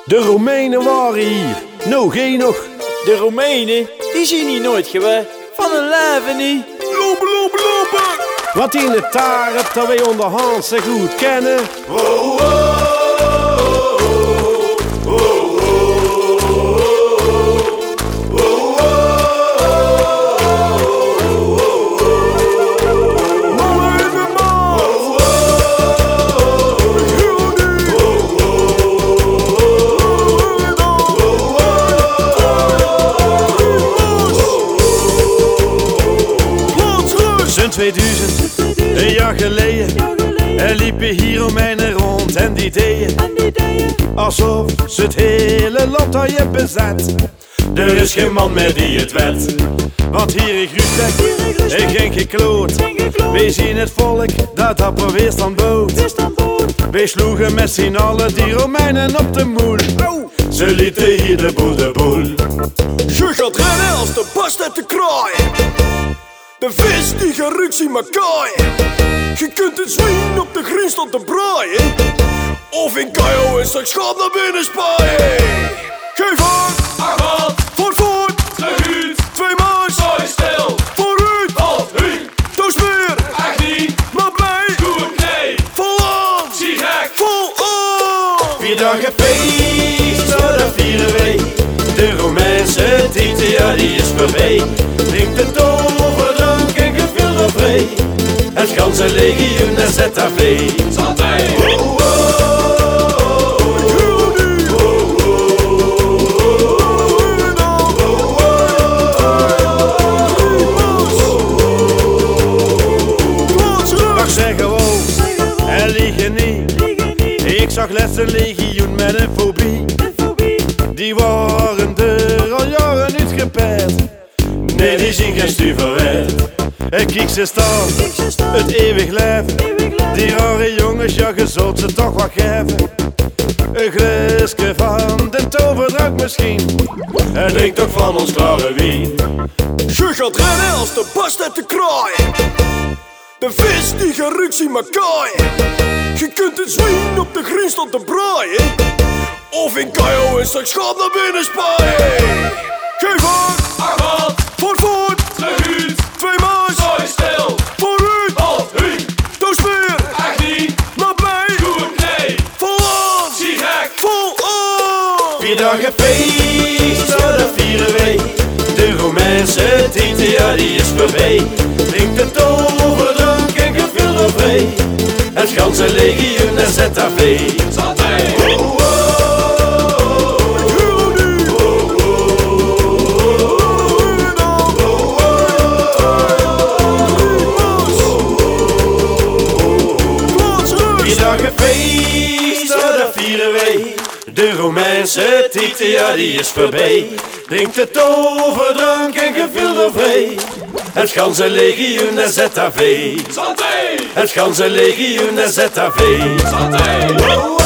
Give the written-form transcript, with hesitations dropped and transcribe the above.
De Romeinen waren hier. Nou, geen nog. De Romeinen, die zien hier nooit geweest. Van hun leven niet. Lopen, lopen, lopen! Wat in het taar hebt dat wij onderhand zo goed kennen. Oh, oh. Zo'n 2000, een jaar geleden, er liepen hier Romeinen rond en die deden alsof ze het hele land hadden bezet. Er is geen man meer die het weet, want hier in Utrecht er geen gekloot. Wij zien het volk dat dapper weerstand bood. Wij sloegen met z'n allen die Romeinen op de moel. Ze lieten hier de boel. Je gaat rennen als de barst uit de kraai. De vis die gerukt zien mekaai. Je kunt het zwien op de grindstand te braaien. Of in Caio is straks gaat naar binnen spaaien. Geef aan, Achterhand, voort, tehuut, 2 maas, mooi stil, vooruit, halt, hu, toos weer, echt niet, maar blij, goed, nee, vol aan, zie gek, vol aan. 4 dagen feest, zo dat vieren wij. De Romeinse titel, ja die is voorbij. Drink de toverdrank en gevuld of vrij. Het ganse legioen en ZAV. Santé, Mag zeggen wow, en liegen niet. Ik zag laatst een legioen met een fobie. Die waren er al jaren uitgepeerd. Nee, die zien geen stuverwet. En kijk ze staan, het eeuwig leven. Die rare jongens, ja, je zult ze toch wat geven. Een glasje van de toverdrank misschien. En drink toch van ons klare wien. Je gaat rennen als de barst uit de kraai. De vis die gerukt zien mekaai. Je kunt het zwien op de grindstand te braaien. Of in Caio is straks gaat naar binnen spaaien. Geef aan, achterhand, voort, tehuut, 2 maas, mooi stil, vooruit, halt, hu, toos weer, echt niet, maar blij, goed, nee, vol aan, zie gek, vol aan. 4 dagen feest, zo dat vieren wij. De Romeinse titel, ja die is voorbij. Drink de toverdrank en gevuld of vrij. Het ganse legioen en ZAV. santé, Feest, zo dat vieren wij. De Romeinse titel, ja die is voorbij. Drink de toverdrank en gevuld of vrij. Het ganse legioen en ZAV. santé, Het ganse legioen en ZAV. santé.